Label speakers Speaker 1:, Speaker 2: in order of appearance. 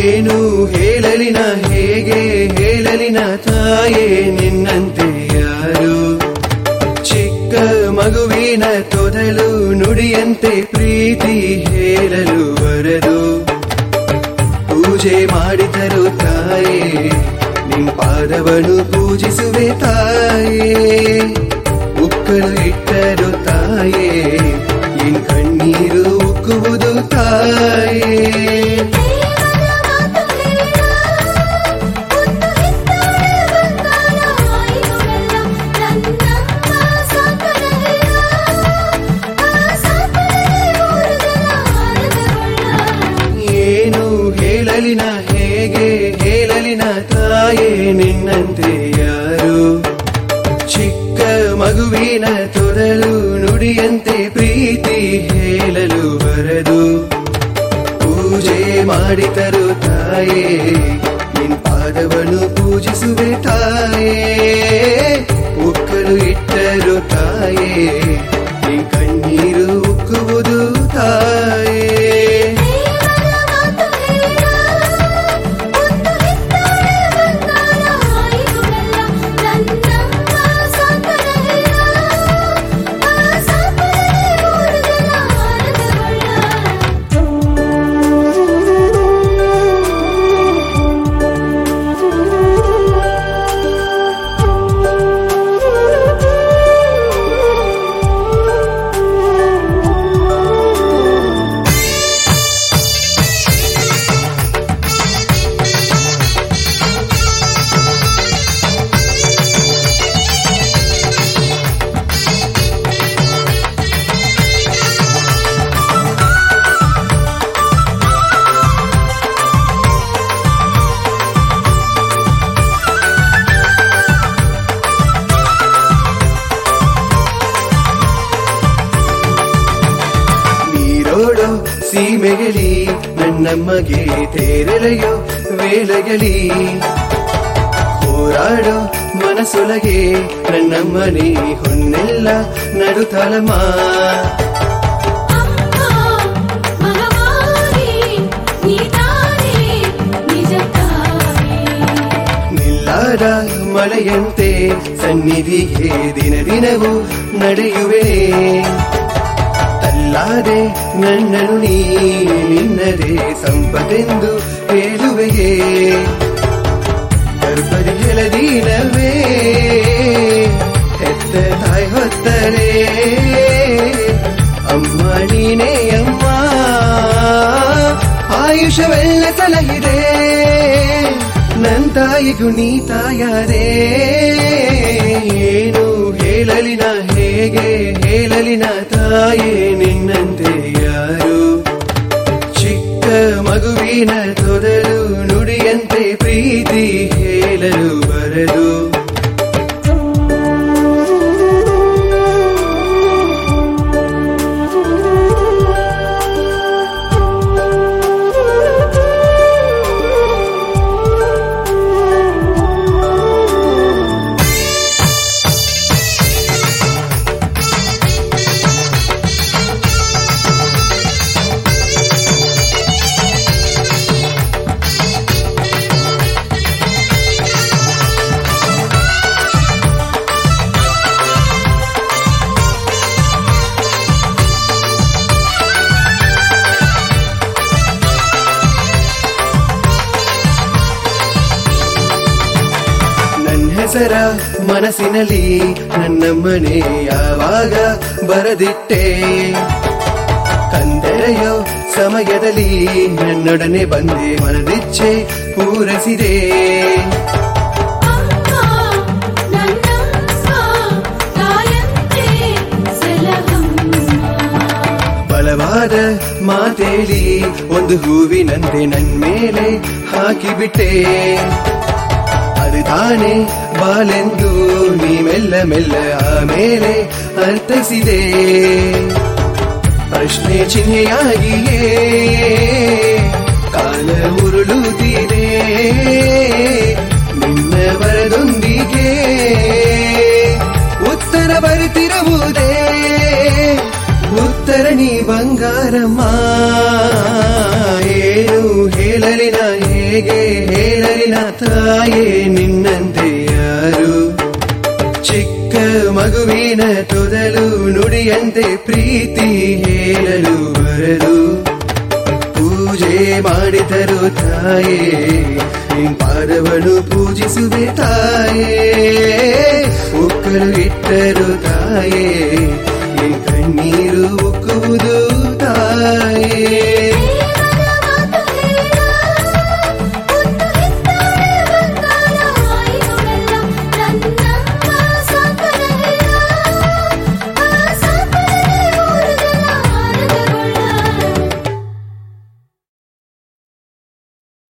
Speaker 1: ಏನು ಹೇಳಲಿನ ಹೇಗೆ ಹೇಳಲಿನ ತಾಯೇ ನಿನ್ನಂತೆ ಯಾರು ಚಿಕ್ಕ ಮಗುವಿನ ತೊದಲು ನುಡಿಯಂತೆ ಪ್ರೀತಿ ಹೇಳಲು ಬರದು ಪೂಜೆ ಮಾಡಿದರು ತಾಯೇ ನಿನ್ ಪಾದವನ್ನು ಪೂಜಿಸುವೆ ತಾಯೇ ಉಕ್ಕಲು ಇಟ್ಟರು ತಾಯೇ ನಿನ್ ಕಣ್ಣೀರು ಉಕ್ಕುವುದು ತಾಯೇ ಏನು ಹೇಳಲಿನ ಹೇಗೆ ಹೇಳಲಿನ ತಾಯೇ ನಿನ್ನಂತೆ ಯಾರು ಚಿಕ್ಕ ಮಗುವಿನ ತೊದಲು ನುಡಿಯಂತೆ ಪ್ರೀತಿ ಹೇಳಲು ಬರದು ಪೂಜೆ ಮಾಡಿದರು ತಾಯೇ ನಿನ್ ಪಾದವನ್ನು ಪೂಜಿಸುವೆ ತಾಯೇ ಉಕ್ಕಲು ಇಟ್ಟರು ತಾಯೇ ನಿನ್ ಕಣ್ಣೀರು ಉಕ್ಕುವುದು ತಾಯೇ ಸೀಮೆಗಲಿ ನನ್ನಮ್ಮಗೆ ತೇರಲೆಯೋ ವೇಳೆಗಲಿ ಹೋರಾಡೋ ಮನಸೊಳಗೆ ನನ್ನಮ್ಮನೇ ಹೊನ್ನೆಲ್ಲ ನಡುತ್ತಲಮ್ಮ ನಿಲ್ಲಾದ ಮಳೆಯಂತೆ ಸನ್ನಿಧಿಗೆ ದಿನ ದಿನವೂ ನಡೆಯುವೆ ಅಲ್ಲಾದೆ ನನ್ನನು ನೀ ನಿನ್ನದೇ ಸಂಪದೆಂದು ಹೇಳುವೆಯೇ ಗರ್ಭದ ಹೆಲದಿನವೇ ಹೆತ್ತ ತಾಯಿ ಹೊತ್ತರೆ ಅಮ್ಮ ನೀನೇ ಅಮ್ಮ ಆಯುಷವೆಲ್ಲ ಸಲಹಿದೆ ನನ್ ತಾಯಿಗೂ ನೀ ತಾಯಾರೇ ಏನು ಹೇಳಲಿನ ಹೇಗೆ ಹೇಳಲಿನ ತಾಯೇ ನಿನ್ನಂತೆ ಯಾರು ಚಿಕ್ಕ ಮಗುವಿನ ತೊದಲು ನುಡಿಯಂತೆ ಪ್ರೀತಿ ಹೇಳಲು ಬರದು ಹೆಸರ ಮನಸ್ಸಿನಲ್ಲಿ ನನ್ನಮ್ಮನೆ ಯಾವಾಗ ಬರದಿಟ್ಟೆ ಕಂದೆರೆಯೋ ಸಮಯದಲ್ಲಿ ನನ್ನೊಡನೆ ಬಂದೆ ಮನದಿಚ್ಛೆ ಪೂರೈಸಿದೆ ಬಲವಾದ ಮಾತೇಳಿ ಒಂದು ಹೂವಿನಂತೆ ನನ್ಮೇಲೆ ಹಾಕಿಬಿಟ್ಟೆ ಅದು ತಾನೇ ಬಾಲೆಂದು ನೀ ಮೆಲ್ಲ ಮೆಲ್ಲ ಆಮೇಲೆ ಅರ್ಥೈಸಿದೆ ಪ್ರಶ್ನೆ ಚಿಹ್ನೆಯಾಗಿಯೇ ಕಾಲ ಉರುಳುತ್ತಿದೆ ನಿನ್ನ ಬರದೊಂದಿಗೆ ಉತ್ತರ ಬರುತ್ತಿರುವುದೇ ಉತ್ತರ ನೀ ಬಂಗಾರಮ್ಮ ಏನು ಹೇಳಲಿನ ತಾಯೇ ನಿನ್ನಂತೆ ಯಾರು ಚಿಕ್ಕ ಮಗುವಿನ ತೊದಲು ನುಡಿಯಂತೆ ಪ್ರೀತಿ ಹೇಳಲು ಬರಲು ಪೂಜೆ ಮಾಡಿದರು ತಾಯೇ ನಿನ್ ಪಾದವನ್ನು ಪೂಜಿಸುವೆ ತಾಯೇ ಒಕ್ಕಲು ಇಟ್ಟರು ತಾಯೇ